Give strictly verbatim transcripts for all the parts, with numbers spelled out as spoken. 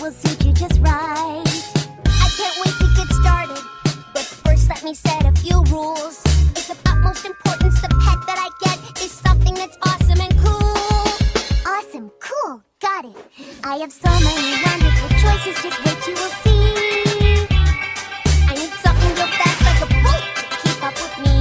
will suit you just right. I can't wait to get started, but first let me set a few rules. It's of utmost importance the pet that I get is something that's awesome and cool. Awesome, cool, got it. I have so many wonderful choices, just wait you will see. I need something real fast like a bullet to keep up with me.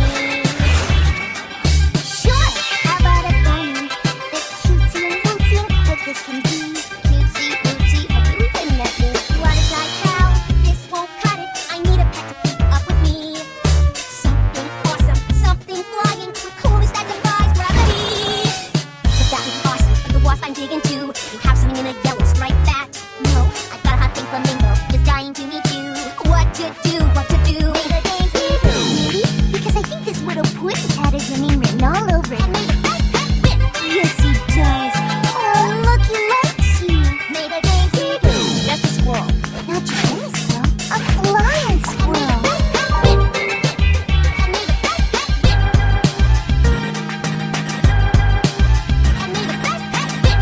Sure, how about a bunny that's cutesy and wootsy and quick as can be? Cutesy, wootsy, have you even met me? What is I cow? This won't cut it. I need a pet to keep up with me. Something awesome, something flying, the coolest that defies gravity. But that would be awesome, but the wasp I'm digging to. You have something in a yellow striped bat? No, I got a hot pink flamingo, just dying to meet you. What to do, what to do? May the days be good. Maybe, because I think this little pussy cat has your name written all over it. And may the best pet win. Yes, he does. Oh, look, he likes you. May the days be good. That's a squirrel. Not just any squirrel, a flying squirrel. And may the best pet win. And may the best pet win.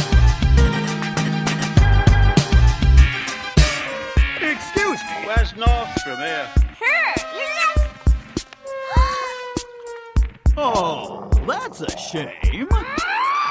Excuse me, where's north from here? Sure, yes. Oh, that's a shame.